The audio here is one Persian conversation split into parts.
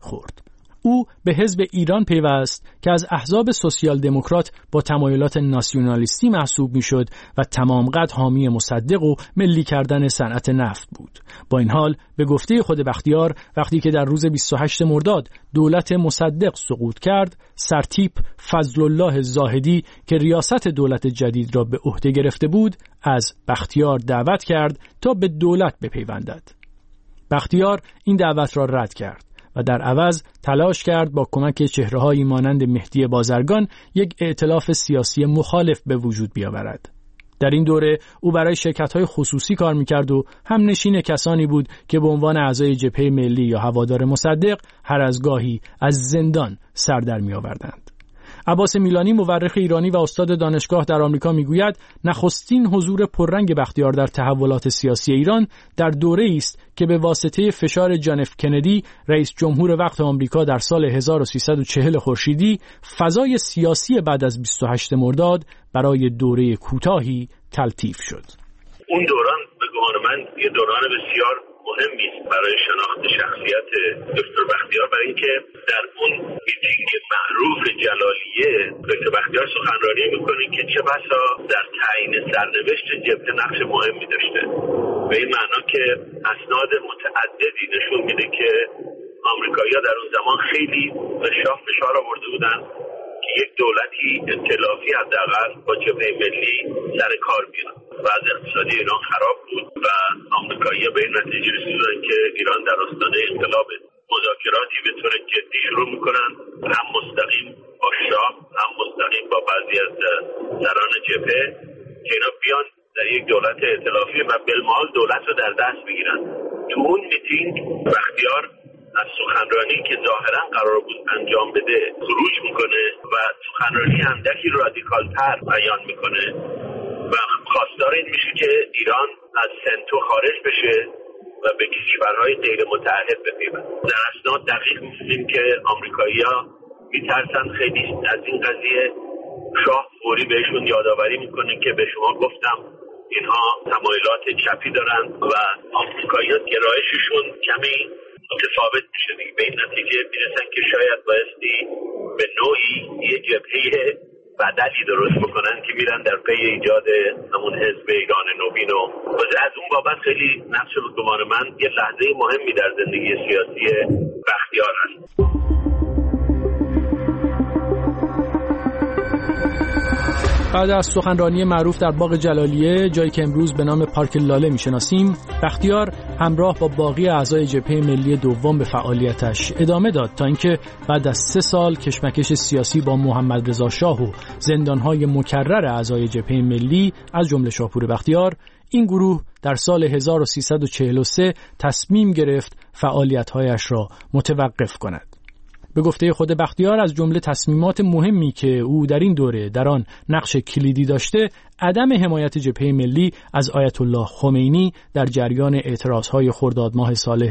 خورد. او به حزب ایران پیوست که از احزاب سوسیال دموکرات با تمایلات ناسیونالیستی محسوب میشد و تمام قد حامی مصدق و ملی کردن صنعت نفت بود. با این حال به گفته خود بختیار وقتی که در روز 28 مرداد دولت مصدق سقوط کرد، سرتیپ فضل الله زاهدی که ریاست دولت جدید را به عهده گرفته بود از بختیار دعوت کرد تا به دولت بپیوندد. بختیار این دعوت را رد کرد و در عوض تلاش کرد با کمک چهره‌هایی مانند مهدی بازرگان یک ائتلاف سیاسی مخالف به وجود بیاورد. در این دوره او برای شرکت‌های خصوصی کار می‌کرد و همنشین کسانی بود که به عنوان اعضای جبهه ملی یا هوادار مصدق هر از گاهی از زندان سر در می‌آوردند. عباس میلانی مورخ ایرانی و استاد دانشگاه در آمریکا میگوید نخستین حضور پررنگ بختیار در تحولات سیاسی ایران در دوره‌ای است که به واسطه فشار جان اف کندی رئیس جمهور وقت آمریکا در سال 1340 خورشیدی فضای سیاسی بعد از 28 مرداد برای دوره کوتاهی تلطیف شد. اون دوران به گمان من یه دوران بسیار مهمی است برای شناخت شخصیت دکتر بختیار، برای اینکه در اون میتینگ معروف جلالیه دکتر بختیار سخنرانی میکنه که چه بسا در تعیین سرنوشت جبهه نقش مهمی داشته. به این معنا که اسناد متعددی نشون میده که آمریکایی‌ها در اون زمان خیلی به شاه فشار آورده بودن که یک دولتی ائتلافی حداقل با جبهه ملی سر کار بیاد. وضع اقتصادی ایران خراب بود و آمریکایی‌ها به این نتیجه رسیدن که ایران در آستانه انقلاب مذاکراتی به طور جدی شروع میکنن، هم مستقیم با شاه هم مستقیم با بعضی از سران جبهه که اینا بیان در یک دولت ائتلافی و بالمال دولت رو در دست بگیرن. تو اون میتینگ بختیار از سخنرانی که ظاهرا قرار بود انجام بده خروج میکنه و سخنرانی اندکی رادیکالتر بیان میکنه و خواستار این میشه که ایران از سنتو خارج بشه و به کشورهای غیر متعهد بپیوند. در اسناد دقیق می‌بینیم که آمریکایی‌ها میترسن خیلی از این قضیه. شاه فوری بهشون یادآوری میکنه که به شما گفتم اینها تمایلات چپی دارن و آمریکایی‌ها گرایششون کمی متفاوت میشه. به این نتیجه میرسن که شاید بایستی به نوعی یه جبهه بدلی درست بکنن که میرن در پی ایجاد همون حزب ایران نوین و از اون بابت خیلی نقش به گمان من یه لحظه مهمی در زندگی سیاسی بختیار هست. بعد از سخنرانی معروف در باغ جلالیه، جایی که امروز به نام پارک لاله میشناسیم، بختیار همراه با باقی اعضای جبهه ملی دوم به فعالیتش ادامه داد تا اینکه بعد از 3 سال کشمکش سیاسی با محمد رضا شاه و زندانهای مکرر اعضای جبهه ملی از جمله شاپور بختیار، این گروه در سال 1343 تصمیم گرفت فعالیت‌هایش را متوقف کند. به گفته خود بختیار از جمله تصمیمات مهمی که او در این دوره در آن نقش کلیدی داشته، عدم حمایت جبهه ملی از آیت الله خمینی در جریان اعتراضهای خرداد ماه سال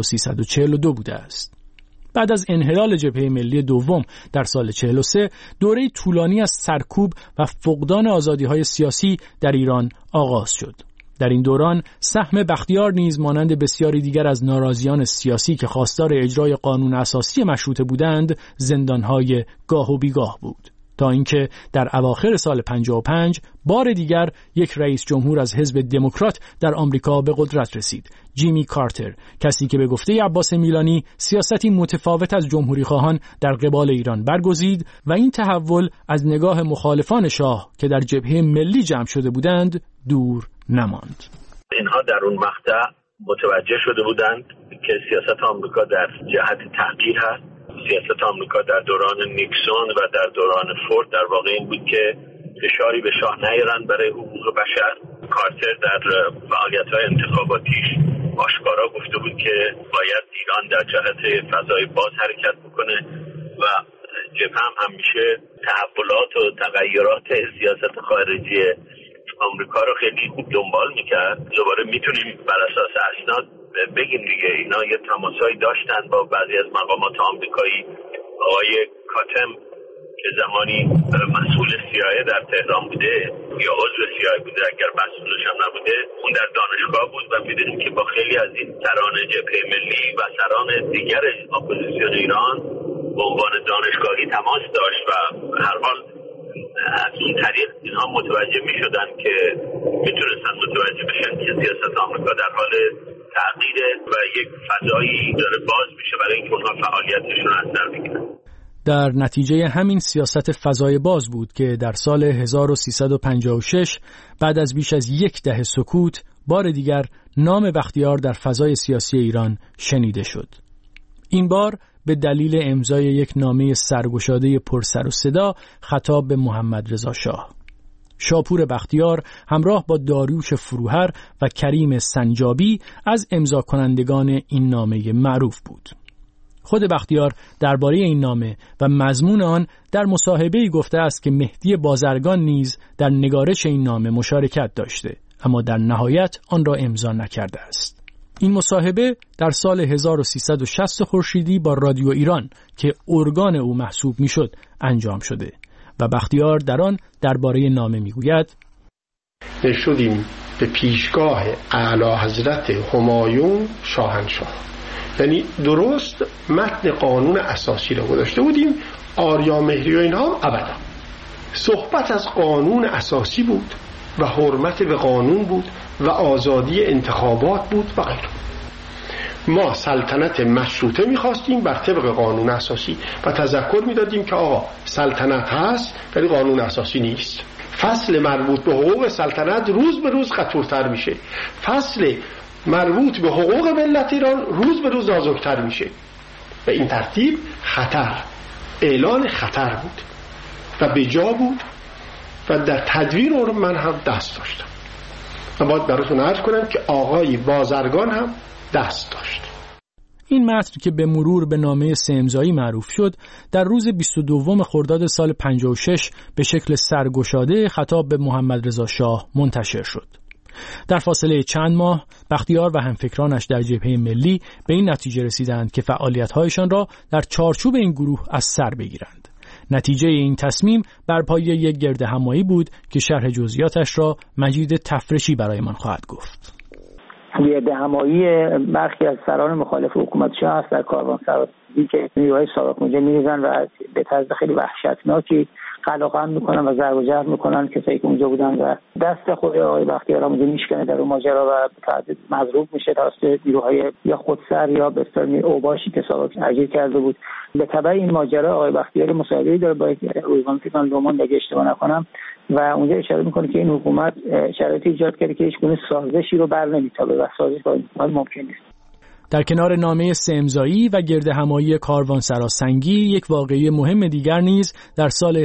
1342 بوده است. بعد از انحلال جبهه ملی دوم در سال 43، دوره طولانی از سرکوب و فقدان آزادی‌های سیاسی در ایران آغاز شد. در این دوران سهم بختیار نیز مانند بسیاری دیگر از ناراضیان سیاسی که خواستار اجرای قانون اساسی مشروطه بودند، زندانهای گاه و بیگاه بود، تا اینکه در اواخر سال 55 بار دیگر یک رئیس جمهور از حزب دموکرات در آمریکا به قدرت رسید، جیمی کارتر، کسی که به گفته عباس میلانی سیاستی متفاوت از جمهوری خواهان در قبال ایران برگزید و این تحول از نگاه مخالفان شاه که در جبهه ملی جمع شده بودند دور نماند. اینها در اون مقطع متوجه شده بودند که سیاست آمریکا در جهت تغییر هست. سیاست آمریکا در دوران نیکسون و در دوران فورد در واقع این بود که فشاری به شاه نیارن برای حقوق بشر. کارتر در فعالیت‌های انتخاباتیش آشکارا گفته بود که باید ایران در جهت فضای باز حرکت بکنه و جبهه هم همیشه تحولات و تغییرات سیاست خارجی آمریکا رو خیلی خوب دنبال میکرد. دوباره میتونیم بر اساس اسناد بگیم دیگه اینا یه تماسایی داشتن با بعضی از مقامات آمریکایی. آقای کاتم که زمانی مسئول CIA در تهران بوده یا عضو CIA بوده، اگر مسئولش هم نبوده، اون در دانشگاه بود و می‌دونیم که با خیلی از این سران جبهه ملی و سران دیگر اپوزیسیون ایران به عنوان دانشگاهی تماس داشت و هر حال از این طریق اینها متوجه می‌شدن که میتونستن متوجه بشن که سیاست آمریکا در حال تغییره و یک فضایی داره باز میشه برای اینکه اونها فعالیتشون رو از سر بگیرن. در نتیجه همین سیاست فضای باز بود که در سال 1356 بعد از بیش از یک دهه سکوت بار دیگر نام بختیار در فضای سیاسی ایران شنیده شد. این بار به دلیل امضای یک نامه سرگشاده پرسر و صدا خطاب به محمد رضا شاه. شاپور بختیار همراه با داریوش فروهر و کریم سنجابی از امضا کنندگان این نامه معروف بود. خود بختیار درباره این نامه و مضمون آن در مصاحبه‌ای گفته است که مهدی بازرگان نیز در نگارش این نامه مشارکت داشته، اما در نهایت آن را امضا نکرده است. این مصاحبه در سال 1360 خورشیدی با رادیو ایران که ارگان او محسوب میشد انجام شده و بختیار در آن درباره نامه میگوید: نشدیم به پیشگاه اعلی حضرت همایون شاهنشاه. یعنی درست متن قانون اساسی رو گذاشته بودیم، آریا مهری و اینها ابدا. صحبت از قانون اساسی بود و حرمت به قانون بود و آزادی انتخابات بود و غیره. ما سلطنت مشروطه می‌خواستیم بر طبق قانون اساسی و تذکر می‌دادیم که آقا سلطنت هست ولی قانون اساسی نیست. فصل مربوط به حقوق سلطنت روز به روز خطورتر میشه، فصل مربوط به حقوق ملت ایران روز به روز نازکتر میشه. به این ترتیب خطر، اعلان خطر بود و به جا بود و در تدویر اون من هم دست داشتم و باید براتون عرض کنم که آقای بازرگان هم دست داشت. این متن که به مرور به نامه سه امضایی معروف شد در روز 22 خرداد سال 56 به شکل سرگشاده خطاب به محمد رضا شاه منتشر شد. در فاصله چند ماه بختیار و همفکرانش در جبهه ملی به این نتیجه رسیدند که فعالیت‌هایشان را در چارچوب این گروه از سر بگیرند. نتیجه این تصمیم بر پایه یک گردهمایی بود که شرح جزئیاتش را مجید تفرشی برایمان خواهد گفت. گردهمایی برخی از سران مخالف حکومت شاه است در کاروانسرای که نیروهای سابق اونجا می‌ریزن و به طرز خیلی وحشتناکی قلقم میکنن و ضرب و جرح میکنن کسایی که اونجا بودن و دست خود آقای بختیار اونجا میشکنه در اون ماجرا و تعدد مضروب میشه توسط نیروهای یا خودسر یا به اصطلاح اوباشی که سابق اجیر کرده بود. به تبع این ماجرا آقای بختیار مصاحبه‌ای داره با روزنامه فکر لوموند اگه اشتباه نکنم و اونجا اشاره میکنه که این حکومت شرایطی ایجاد کرده که هیچ گونه سازشی رو بر نمیتابه و سازش با این ممکن نیست. در کنار نامه سه امضایی و گردهمایی کاروانسرا سنگی یک واقعه مهم دیگر نیز در سال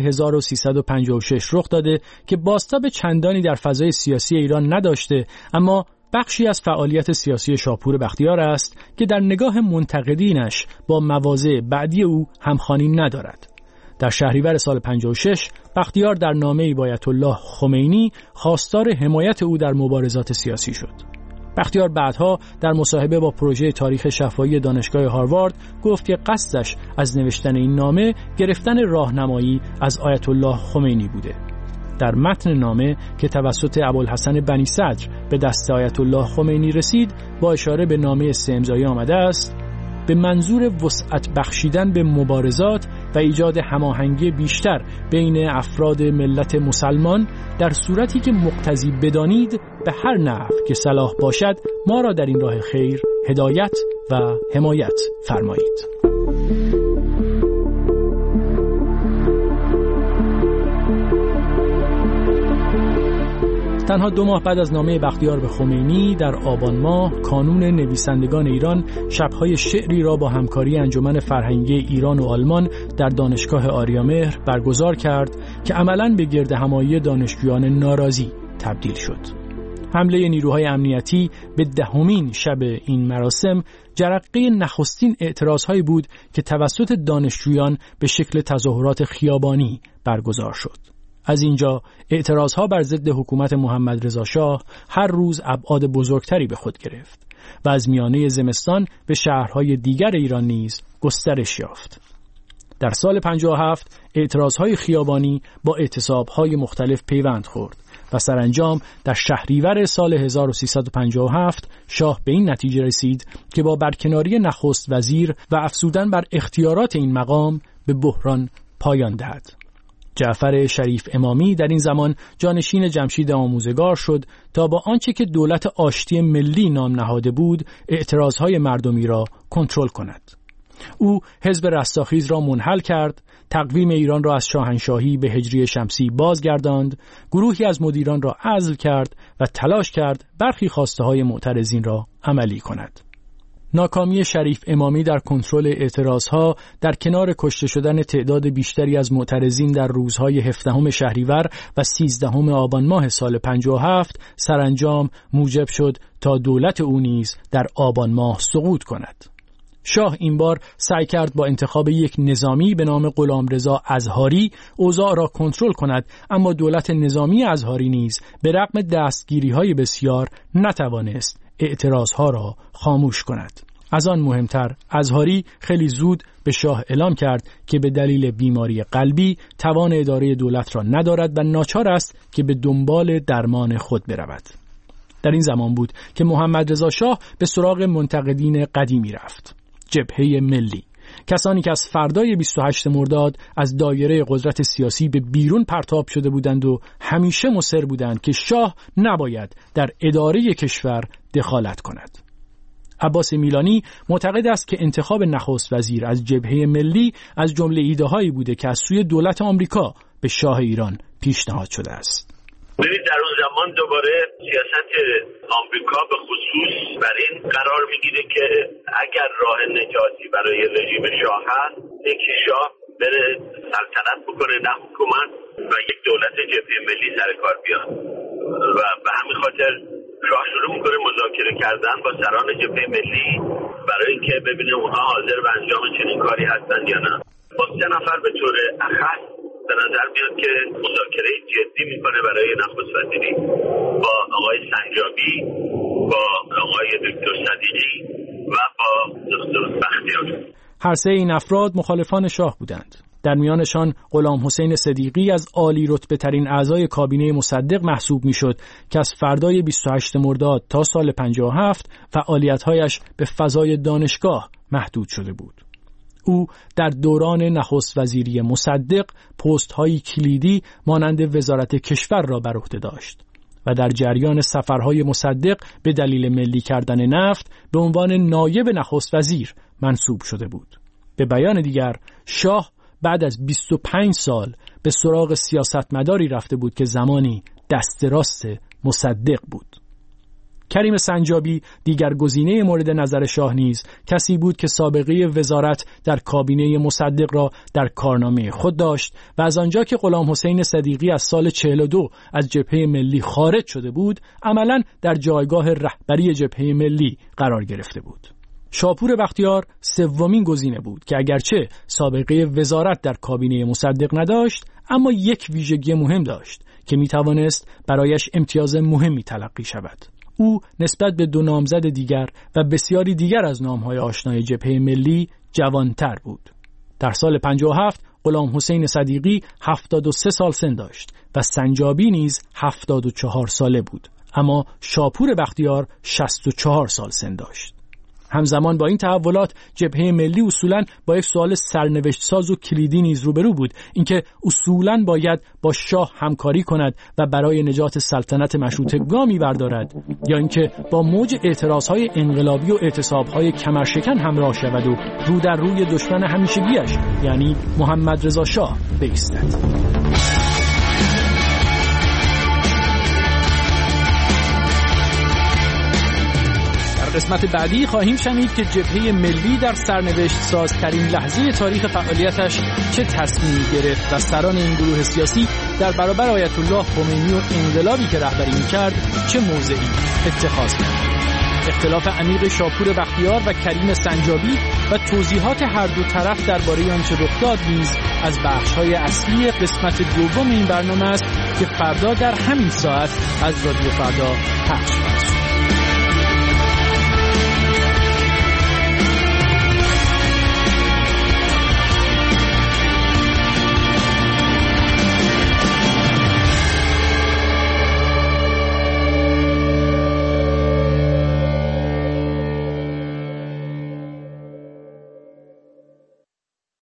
1356 رخ داده که بازتاب چندانی در فضای سیاسی ایران نداشته، اما بخشی از فعالیت سیاسی شاپور بختیار است که در نگاه منتقدینش با مواضع بعدی او همخوانی ندارد. در شهریور سال 56 بختیار در نامه‌ای با آیت الله خمینی خواستار حمایت او در مبارزات سیاسی شد. بختیار بعدها در مصاحبه با پروژه تاریخ شفاهی دانشگاه هاروارد گفت که قصدش از نوشتن این نامه گرفتن راهنمایی از آیت الله خمینی بوده. در متن نامه که توسط ابوالحسن بنی صدر به دست آیت الله خمینی رسید با اشاره به نامه سه امضایی آمده است: به منظور وسعت بخشیدن به مبارزات و ایجاد هماهنگی بیشتر بین افراد ملت مسلمان در صورتی که مقتضی بدانید به هر نحو که صلاح باشد ما را در این راه خیر هدایت و حمایت فرمایید. تنها 2 ماه بعد از نامه بختیار به خمینی در آبان ماه کانون نویسندگان ایران شب‌های شعری را با همکاری انجمن فرهنگی ایران و آلمان در دانشگاه آریامهر برگزار کرد که عملاً به گردهمایی دانشجویان ناراضی تبدیل شد. حمله نیروهای امنیتی به 10مین شب این مراسم جرقه نخستین اعتراضهایی بود که توسط دانشجویان به شکل تظاهرات خیابانی برگزار شد. از اینجا اعتراضها بر ضد حکومت محمد رضا شاه هر روز ابعاد بزرگتری به خود گرفت و از میانه زمستان به شهرهای دیگر ایران نیز گسترش یافت. در سال 57 اعتراضهای خیابانی با اعتصابهای مختلف پیوند خورد و سرانجام در شهریور سال 1357 شاه به این نتیجه رسید که با برکناری نخست وزیر و افزودن بر اختیارات این مقام به بحران پایان دهد. جعفر شریف امامی در این زمان جانشین جمشید آموزگار شد تا با آنچه که دولت آشتی ملی نام نهاده بود اعتراضهای مردمی را کنترل کند. او حزب رستاخیز را منحل کرد، تقویم ایران را از شاهنشاهی به هجری شمسی بازگرداند، گروهی از مدیران را عزل کرد و تلاش کرد برخی خواسته‌های معترضین را عملی کند. ناکامی شریف امامی در کنترل اعتراضها در کنار کشته شدن تعداد بیشتری از معترضین در روزهای 17 شهریور و 13 آبان ماه سال 57 سرانجام موجب شد تا دولت او نیز در آبان ماه سقوط کند. شاه این بار سعی کرد با انتخاب یک نظامی به نام غلامرضا ازهاری اوضاع را کنترل کند، اما دولت نظامی ازهاری نیز به رغم دستگیری‌های بسیار نتوانست اعتراضها را خاموش کند. از آن مهمتر ازهاری خیلی زود به شاه اعلام کرد که به دلیل بیماری قلبی توان اداره دولت را ندارد و ناچار است که به دنبال درمان خود برود. در این زمان بود که محمد رضا شاه به سراغ منتقدین قدیمی رفت. جبهه ملی، کسانی که از فردای 28 مرداد از دایره قدرت سیاسی به بیرون پرتاب شده بودند و همیشه مصر بودند که شاه نباید در اداره کشور دخالت کند. عباس میلانی معتقد است که انتخاب نخست وزیر از جبهه ملی از جمله ایده‌هایی بوده که از سوی دولت آمریکا به شاه ایران پیشنهاد شده است. ببینید در اون زمان دوباره سیاست آمریکا به خصوص بر این قرار میگیره که اگر راه نجاتی برای رژیم شاه هست اینکه شاه بره سلطنت بکنه نه حکومت و یک دولت جبهه ملی سر کار بیاد و به همین خاطر شاه شروع میکنه مذاکره کردن با سران جبهه ملی برای اینکه ببینه اونها حاضر به انجام چنین کاری هستن یا نه. با 3 نفر به طور اخص به نظر میاد که مذاکره جدی میکنه برای نخست وزیری با آقای سنجابی، با آقای دکتر صدیقی و با دکتر بختیار. هر سه این افراد مخالفان شاه بودند. در میانشان غلام حسین صدیقی از عالی رتبه ترین اعضای کابینه مصدق محسوب میشد که از فردای 28 مرداد تا سال 57 فعالیت‌هایش به فضای دانشگاه محدود شده بود. او در دوران نخست وزیری مصدق پست‌های کلیدی مانند وزارت کشور را بر عهده داشت و در جریان سفرهای مصدق به دلیل ملی کردن نفت به عنوان نایب نخست وزیر منصوب شده بود. به بیان دیگر شاه بعد از 25 سال به سراغ سیاستمداری رفته بود که زمانی دست راست مصدق بود. کریم سنجابی دیگر گزینه مورد نظر شاه نیز کسی بود که سابقه وزارت در کابینه مصدق را در کارنامه خود داشت و از آنجا که غلام حسین صدیقی از سال 42 از جبهه ملی خارج شده بود عملاً در جایگاه رهبری جبهه ملی قرار گرفته بود. شاپور بختیار سومین گزینه بود که اگرچه سابقه وزارت در کابینه مصدق نداشت اما یک ویژگی مهم داشت که میتوانست برایش امتیاز مهمی تلقی شود. او نسبت به 2 نامزد دیگر و بسیاری دیگر از نام‌های آشنای جبهه ملی جوانتر بود. در سال 57 غلام حسین صدیقی 73 سال سن داشت و سنجابی نیز 74 ساله بود، اما شاپور بختیار 64 سال سن داشت. همزمان با این تحولات جبهه ملی اصولاً با یک سوال سرنوشت ساز و کلیدی نیز روبرو بود، اینکه اصولاً باید با شاه همکاری کند و برای نجات سلطنت مشروطه گامی بردارد یا اینکه با موج اعتراضهای انقلابی و اعتصابهای کمرشکن همراه شود و رو در روی دشمن همیشگیش یعنی محمد رضا شاه بایستد. قسمت بعدی خواهیم شنید که جبهه ملی در سرنوشت سازترین لحظه تاریخ فعالیتش چه تصمیمی گرفت و سران این گروه سیاسی در برابر آیت الله خمینی و انقلابی که رهبری می‌کرد چه موضعی اتخاذ کرد. اختلاف عمیق شاپور بختیار و کریم سنجابی و توضیحات هر دو طرف درباره آنچه رخ داد نیز از بخش‌های اصلی قسمت دوم این برنامه است که فردا در همین ساعت از رادیو فردا پخش خواهد شد.